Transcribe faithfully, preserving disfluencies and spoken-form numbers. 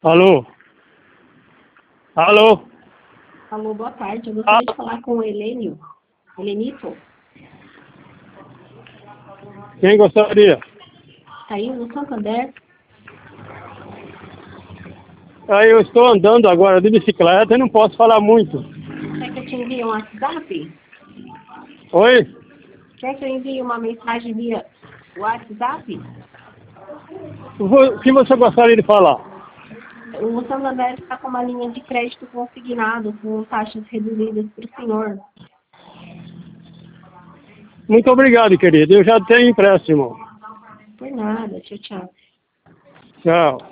Alô? Alô? Alô, boa tarde. Eu gostaria de falar com o Helênio. Helenito? Quem gostaria? Tá aí no Santander? Aí eu estou andando agora de bicicleta e não posso falar muito. Quer que eu te envie um WhatsApp? Oi? Quer que eu envie uma mensagem via WhatsApp? O que você gostaria de falar? O Santander está com uma linha de crédito consignado com taxas reduzidas para o senhor. Muito obrigado, querido. Eu já tenho empréstimo. Por nada. Tchau, tchau. Tchau.